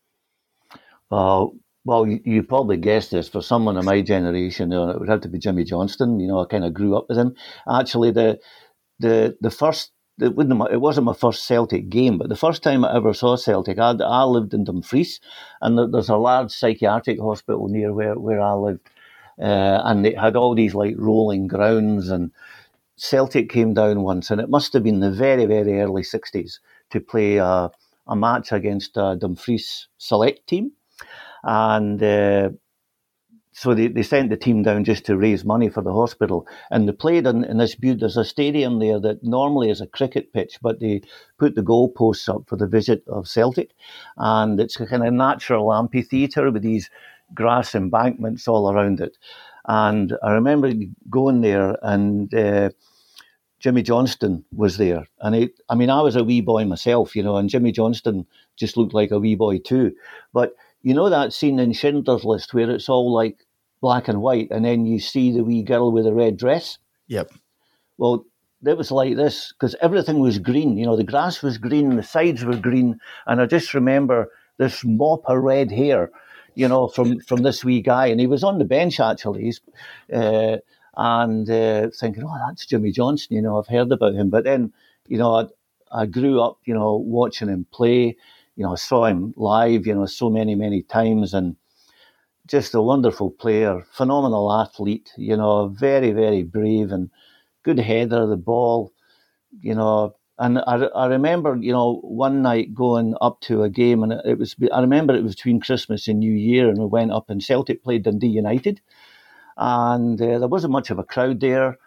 Well, you probably guessed this. For someone of my generation, it would have to be Jimmy Johnston. I kind of grew up with him. Actually, the first, it wasn't my first Celtic game, but the first time I ever saw Celtic, I lived in Dumfries, and there's a large psychiatric hospital near where I lived, and it had all these like rolling grounds, and Celtic came down once, and it must have been the very, very early 60s to play a match against a Dumfries select team. And so they sent the team down just to raise money for the hospital. And they played in this there's a stadium there that normally is a cricket pitch, but they put the goalposts up for the visit of Celtic. And it's a kind of natural amphitheatre with these grass embankments all around it. And I remember going there, and Jimmy Johnston was there. And I was a wee boy myself, and Jimmy Johnston just looked like a wee boy too. But you know that scene in Schindler's List where it's all like black and white, and then you see the wee girl with a red dress? Yep. Well, it was like this, because everything was green. The grass was green, the sides were green, and I just remember this mop of red hair, from this wee guy. And he was on the bench, actually. Thinking, that's Jimmy Johnston, I've heard about him. But then, I grew up, watching him play. I saw him live, so many, many times, and just a wonderful player, phenomenal athlete, very, very brave and good header of the ball, And I remember, one night going up to a game, and I remember it was between Christmas and New Year, and we went up, and Celtic played Dundee United, and there wasn't much of a crowd there,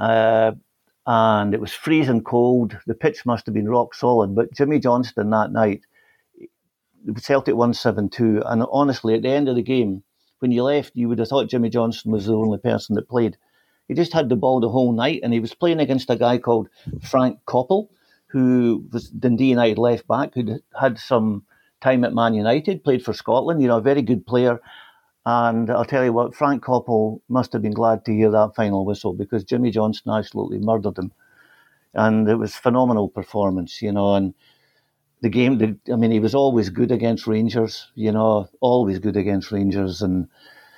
and it was freezing cold. The pitch must have been rock solid, but Jimmy Johnston that night, Celtic won 7-2, and honestly, at the end of the game, when you left, you would have thought Jimmy Johnston was the only person that played. He just had the ball the whole night, and he was playing against a guy called Frank Coppell, who was Dundee United left back, who had some time at Man United, played for Scotland, a very good player. And I'll tell you what, Frank Coppell must have been glad to hear that final whistle, because Jimmy Johnston absolutely murdered him. And it was a phenomenal performance, and the game, he was always good against Rangers, always good against Rangers. And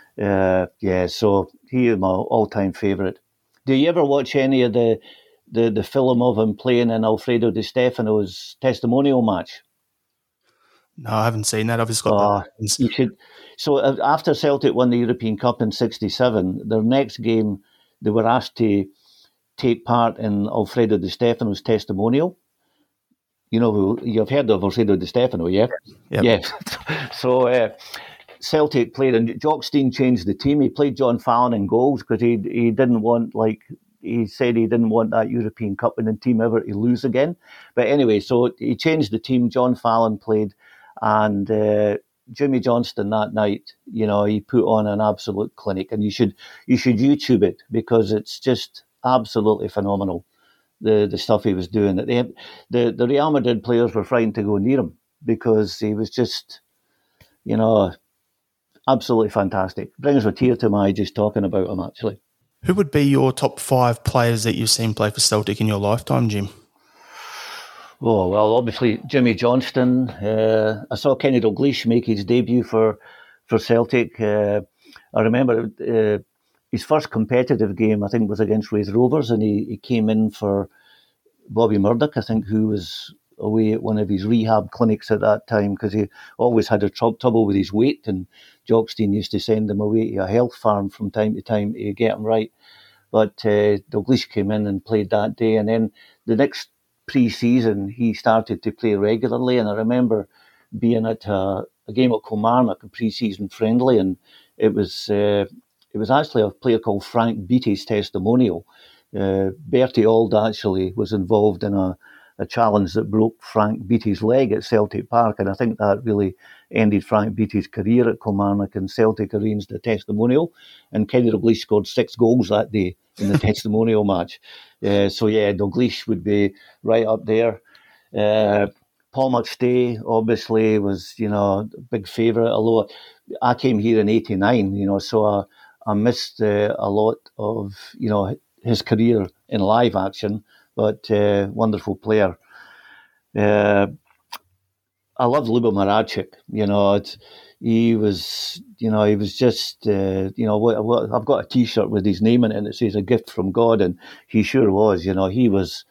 so he is my all-time favourite. Do you ever watch any of the film of him playing in Alfredo Di Stefano's testimonial match? No, I haven't seen that. I've just got that. You should. So after Celtic won the European Cup in '67, their next game, they were asked to take part in Alfredo Di Stefano's testimonial. You've heard of Alfredo Di Stefano, yeah? Yep. Yeah. So Celtic played, and Jock Stein changed the team. He played John Fallon in goals because he didn't want, he said he didn't want that European Cup winning team ever to lose again. But anyway, so he changed the team. John Fallon played, and Jimmy Johnston that night, he put on an absolute clinic, and you should YouTube it, because it's just absolutely phenomenal. the stuff he was doing. The Real Madrid players were frightened to go near him because he was just, absolutely fantastic. Brings a tear to my eye just talking about him, actually. Who would be your top 5 players that you've seen play for Celtic in your lifetime, Jim? Oh, well, obviously Jimmy Johnston. I saw Kenny Dalglish make his debut for Celtic. I remember his first competitive game, I think, was against Raith Rovers, and he came in for Bobby Murdoch, I think, who was away at one of his rehab clinics at that time because he always had a trouble with his weight, and Jockstein used to send him away to a health farm from time to time to get him right. But Dalglish came in and played that day, and then the next pre-season he started to play regularly, and I remember being at a game at Kilmarnock, a pre-season friendly, and it was actually a player called Frank Beattie's testimonial. Bertie Auld actually was involved in a challenge that broke Frank Beattie's leg at Celtic Park, and I think that really ended Frank Beattie's career at Kilmarnock, and Celtic arranged a testimonial, and Kenny Dalglish scored 6 goals that day in the testimonial match. Dalglish would be right up there. Paul McStay obviously was, a big favourite, although I came here in '89, so I missed a lot of, his career in live action, but wonderful player. I loved Lubo Moravcik. He was just, I've got a T-shirt with his name in it, and it says "A Gift from God," and he sure was. He was,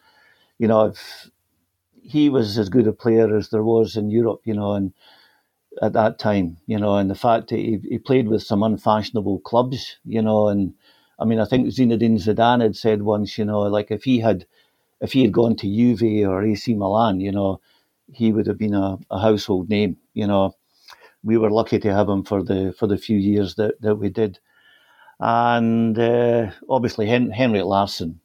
he was as good a player as there was in Europe, and at that time, and the fact that he played with some unfashionable clubs, and I mean, I think Zinedine Zidane had said once, like if he had gone to Juve or AC Milan, he would have been a household name. We were lucky to have him for the few years that we did, and obviously Henrik Larsson,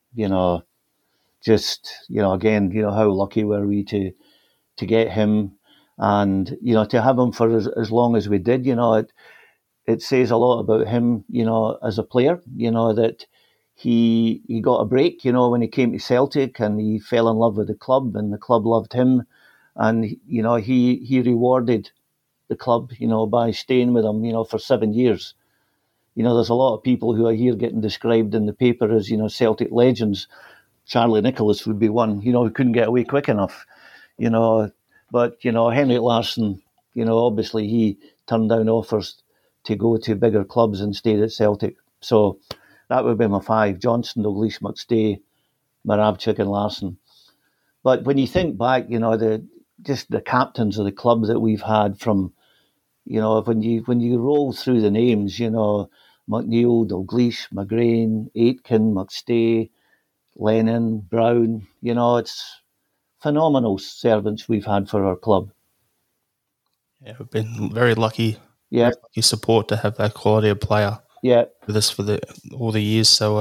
again, how lucky were we to get him, and to have him for as long as we did. It says a lot about him, as a player. That he got a break, when he came to Celtic, and he fell in love with the club, and the club loved him, and he rewarded the club, by staying with them, for 7 years. There's a lot of people who are here getting described in the paper as, Celtic legends. Charlie Nicholas would be one, who couldn't get away quick enough, But, Henrik Larsson, obviously he turned down offers to go to bigger clubs and stayed at Celtic. So that would be my 5: Johnston, Dalglish, McStay, Moravcik and Larsson. But when you think back, the captains of the club that we've had from, when you roll through the names, McNeil, Dalglish, McGrain, Aitken, McStay, Lennon, Brown, it's phenomenal servants we've had for our club. Yeah, we've been very lucky. Yeah, very lucky support to have that quality of player. Yeah, with us for all the years. So,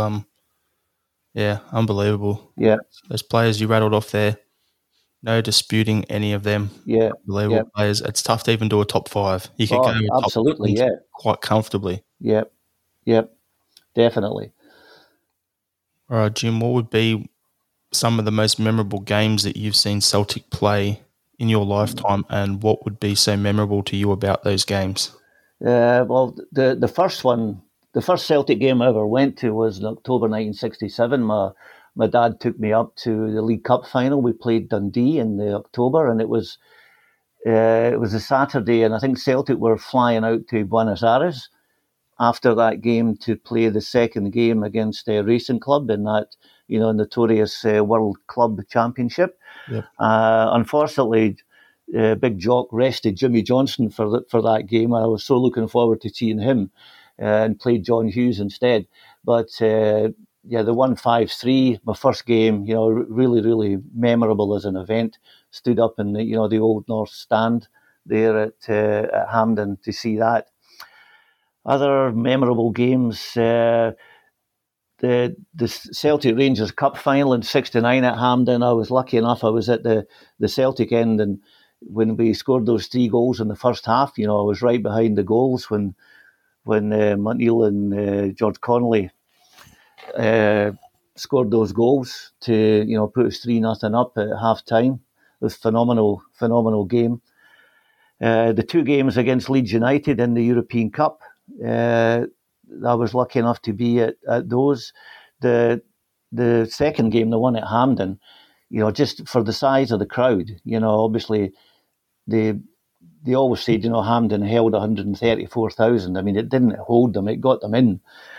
unbelievable. Yeah, those players you rattled off there, no disputing any of them. Yeah, unbelievable players. It's tough to even do a top 5. You could go absolutely, top quite comfortably. Yep, definitely. All right, Jim, what would be some of the most memorable games that you've seen Celtic play in your lifetime, and what would be so memorable to you about those games? Well, the first Celtic game I ever went to was in October 1967. My dad took me up to the League Cup final. We played Dundee in the October, and it was a Saturday, and I think Celtic were flying out to Buenos Aires after that game to play the second game against Racing Club in that notorious World Club Championship. Yep. Unfortunately, Big Jock rested Jimmy Johnston for that game. I was so looking forward to seeing him and played John Hughes instead. But the 1-5-3, my first game, really, really memorable as an event. Stood up in the Old North Stand there at Hampden to see that. Other memorable games, the Celtic Rangers Cup final in '69 at Hampden. I was lucky enough. I was at the Celtic end, and when we scored those 3 goals in the first half, I was right behind the goals when McNeil and George Connolly scored those goals to, put us 3-0 up at half time. It was phenomenal game. The 2 games against Leeds United in the European Cup, I was lucky enough to be at those. The second game, the one at Hampden, just for the size of the crowd, obviously they always said, Hampden held 134,000. I mean, it didn't hold them; it got them in.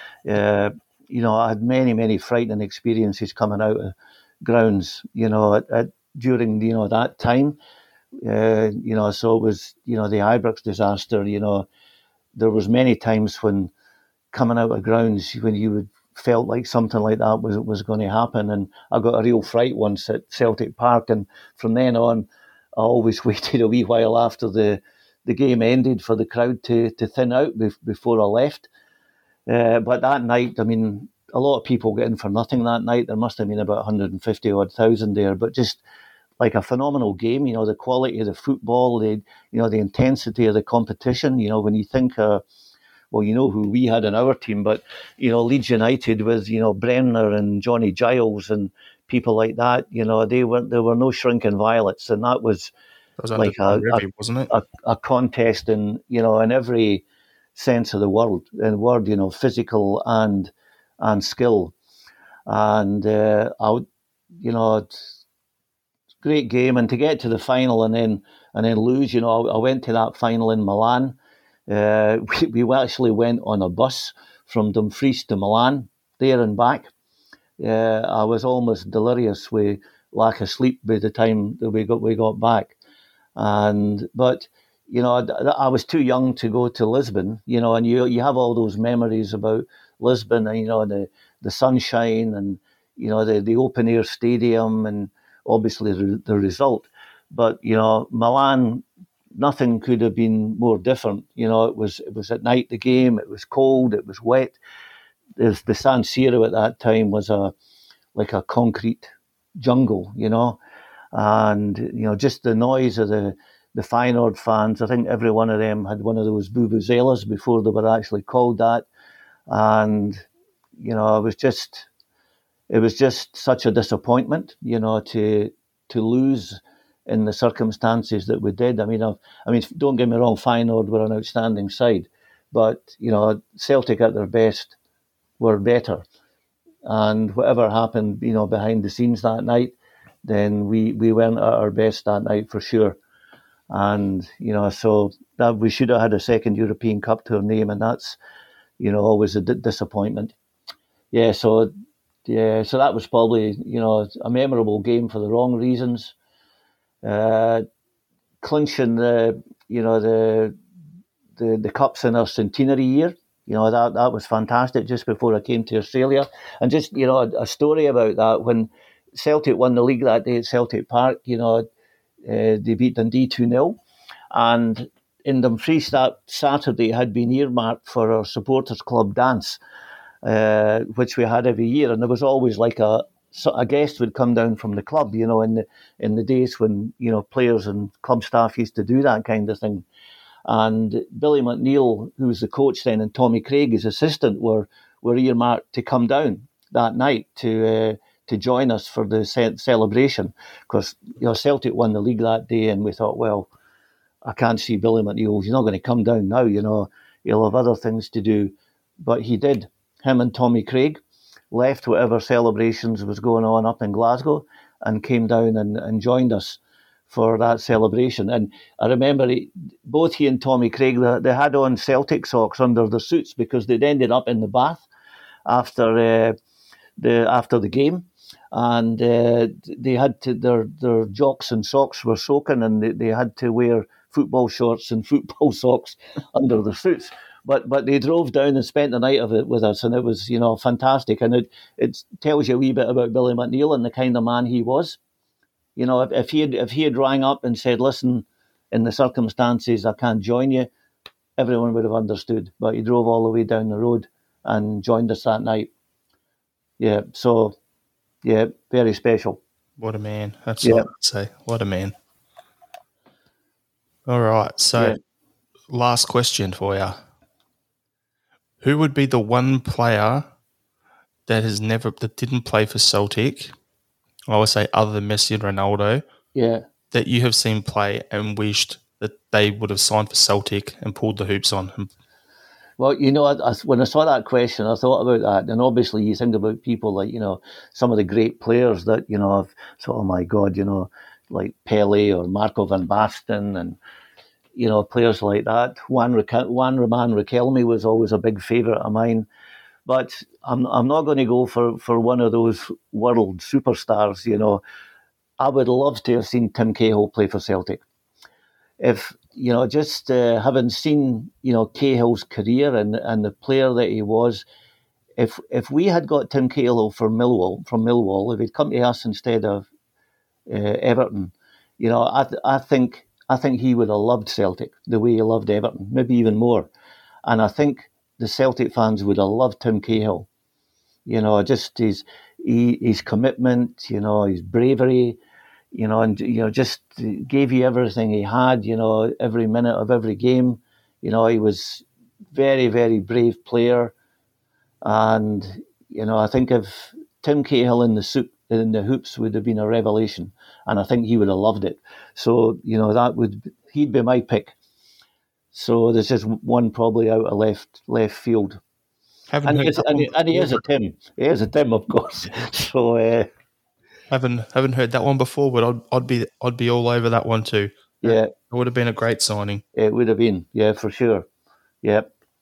I had many frightening experiences coming out of grounds, during that time. So it was, the Ibrox disaster. There was many times when coming out of grounds when you would felt like something like that was going to happen, and I got a real fright once at Celtic Park, and from then on, I always waited a wee while after the game ended for the crowd to thin out before I left. But that night, I mean, a lot of people got in for nothing that night. There must have been about 150 odd thousand there, but just like a phenomenal game. The quality of the football, the intensity of the competition. When you think, who we had in our team, but Leeds United with Bremner and Johnny Giles and people like that. There were no shrinking violets, and that was like wasn't it? A contest in in every sense of the word, physical and skill, and great game, and to get to the final and then lose. I went to that final in Milan. We actually went on a bus from Dumfries to Milan, there and back. I was almost delirious with lack of sleep by the time that we got back, but I was too young to go to Lisbon. And you have all those memories about Lisbon, and the sunshine and the open air stadium and obviously the result. But Milan, nothing could have been more different. It was at night, the game. It was cold. It was wet. The San Siro at that time was like a concrete jungle, and just the noise of the Feyenoord fans. I think every one of them had one of those vuvuzelas before they were actually called that, and it was just such a disappointment, to lose in the circumstances that we did. I mean, don't get me wrong, Feyenoord were an outstanding side, but Celtic at their best were better. And whatever happened, behind the scenes that night, then we weren't at our best that night for sure. And so that we should have had a second European Cup to our name, and that's always a disappointment. So that was probably a memorable game for the wrong reasons. Clinching the cups in our centenary year, that was fantastic. Just before I came to Australia, and just a story about that, when Celtic won the league that day at Celtic Park, they beat Dundee 2-0, and in Dumfries that Saturday had been earmarked for our supporters club dance, which we had every year, and there was always like a guest would come down from the club, in the days when players and club staff used to do that kind of thing. And Billy McNeill, who was the coach then, and Tommy Craig, his assistant, were earmarked to come down that night to join us for the celebration, because Celtic won the league that day, and we thought, well, I can't see Billy McNeill. He's not going to come down now. He'll have other things to do, but he did. Him and Tommy Craig left whatever celebrations was going on up in Glasgow and came down and joined us for that celebration. And I remember both he and Tommy Craig, they had on Celtic socks under their suits because they'd ended up in the bath after the game, and they had to their jocks and socks were soaking, and they had to wear football shorts and football socks under their suits. But they drove down and spent the night of it with us, and it was fantastic. And it tells you a wee bit about Billy McNeill and the kind of man he was. If he had rang up and said, "Listen, in the circumstances, I can't join you," everyone would have understood. But he drove all the way down the road and joined us that night. Yeah, so very special. What a man! That's what I'd say. What a man! All right, so last question for you. Who would be the one player that didn't play for Celtic, I would say other than Messi and Ronaldo, that you have seen play and wished that they would have signed for Celtic and pulled the hoops on? Well, when I saw that question, I thought about that. And obviously you think about people like, some of the great players that, I've thought, oh my God, like Pele or Marco van Basten and, players like that. Juan Roman Riquelme was always a big favourite of mine. But I'm not going to go for one of those world superstars, I would love to have seen Tim Cahill play for Celtic. If, just having seen, Cahill's career and the player that he was, if we had got Tim Cahill from Millwall, if he'd come to us instead of Everton, I think he would have loved Celtic the way he loved Everton, maybe even more. And I think the Celtic fans would have loved Tim Cahill. Just his commitment, his bravery, just gave you everything he had, every minute of every game. He was very, very brave player. And, I think if Tim Cahill in the hoops would have been a revelation, and I think he would have loved it. So, he'd be my pick. So there's just one probably out of left field. And he is a Tim. He is a Tim, of course. So haven't heard that one before, but I'd be all over that one too. Yeah, it would have been a great signing. It would have been, yeah, for sure. Yeah.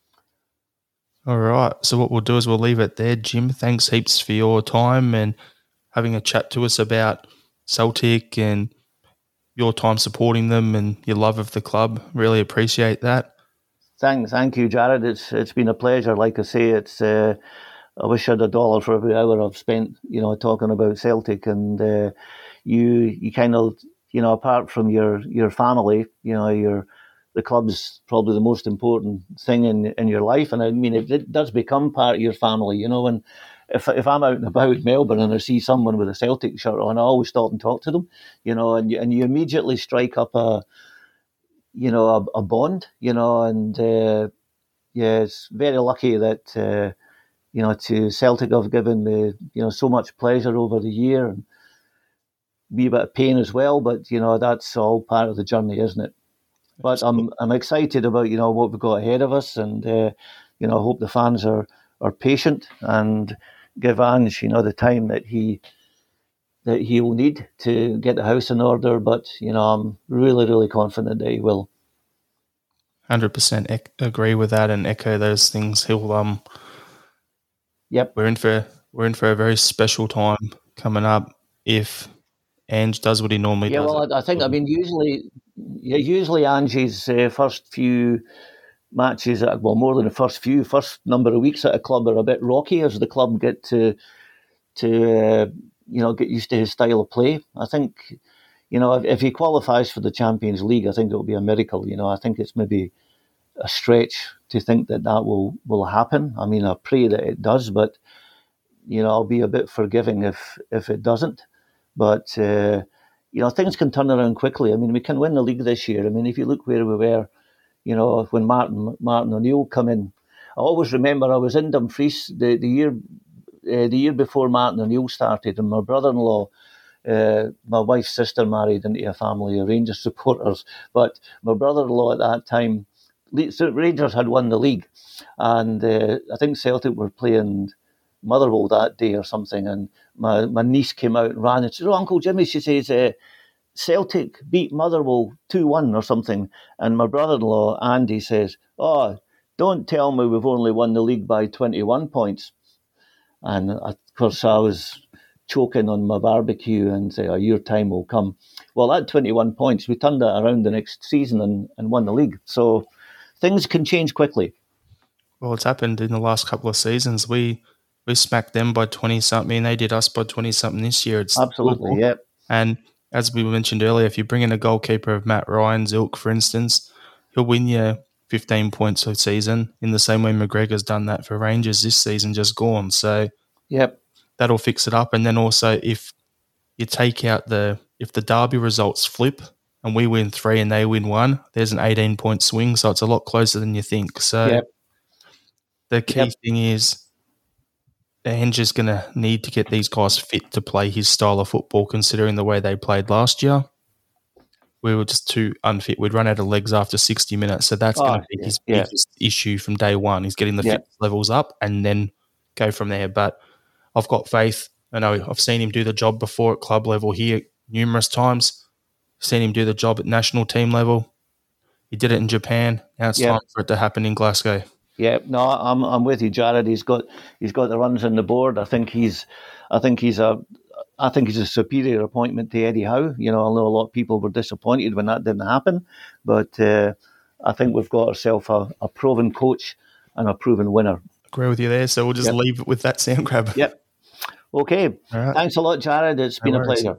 All right. So what we'll do is we'll leave it there. Jim, thanks heaps for your time and having a chat to us about Celtic and your time supporting them and your love of the club. Really appreciate that. Thank you, Jared. It's been a pleasure. Like I say, I wish I had $1 for every hour I've spent, talking about Celtic. And you kind of, apart from your family, the club's probably the most important thing in your life. And I mean, it does become part of your family, and if I'm out and about in Melbourne and I see someone with a Celtic shirt on, I always stop and talk to them, and you immediately strike up a bond, and it's very lucky that, to Celtic have given me, so much pleasure over the year and be a bit of pain as well, but, that's all part of the journey, isn't it? But I'm excited about, what we've got ahead of us, and, I hope the fans are patient and give Ange, the time that he will need to get the house in order. But, I'm really, really confident that he will. 100% agree with that and echo those things. He'll Yep. We're in for a very special time coming up if Ange does what he normally does. Yeah, well, I think, usually Ange's first few matches, more than the first number of weeks at a club are a bit rocky as the club get to get used to his style of play. I think, if he qualifies for the Champions League, I think it'll be a miracle. I think it's maybe a stretch to think that will happen. I mean, I pray that it does, but, I'll be a bit forgiving if it doesn't. But, things can turn around quickly. I mean, we can win the league this year. I mean, if you look where we were, when Martin O'Neill come in, I always remember I was in Dumfries the year before Martin O'Neill started, and my brother-in-law, my wife's sister married into a family of Rangers supporters, but my brother-in-law at that time, Rangers had won the league, and I think Celtic were playing Motherwell that day or something, and my niece came out and ran and said, "Oh, Uncle Jimmy," she says, Celtic beat Motherwell 2-1 or something. And my brother-in-law, Andy, says, "Oh, don't tell me we've only won the league by 21 points. And of course, I was choking on my barbecue and say, "Oh, your time will come." Well, at 21 points, we turned that around the next season and won the league. So things can change quickly. Well, it's happened in the last couple of seasons. We smacked them by 20-something, and they did us by 20-something this year. It's absolutely, yeah. And as we mentioned earlier, if you bring in a goalkeeper of Matt Ryan's ilk, for instance, he'll win you 15 points a season in the same way McGregor's done that for Rangers this season, just gone. So yep, that'll fix it up. And then also if you take out if the derby results flip and we win 3 and they win 1, there's an 18-point swing. So it's a lot closer than you think. So the key thing is Ange is going to need to get these guys fit to play his style of football, considering the way they played last year. We were just too unfit. We'd run out of legs after 60 minutes. So that's going to be his biggest issue from day one, is getting the fitness levels up and then go from there. But I've got faith. I know I've seen him do the job before at club level here numerous times. Seen him do the job at national team level. He did it in Japan. Now it's time for it to happen in Glasgow. Yeah, no, I'm with you, Jared. He's got the runs on the board. I think he's a superior appointment to Eddie Howe. You know, I know a lot of people were disappointed when that didn't happen, but I think we've got ourselves a proven coach and a proven winner. Agree with you there. So we'll just leave it with that sound grab. Yep. Okay. Right. Thanks a lot, Jared. It's been a pleasure.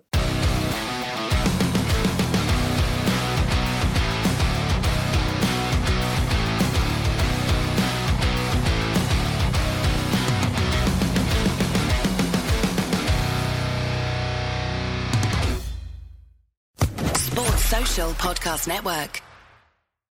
Sports Social Podcast Network.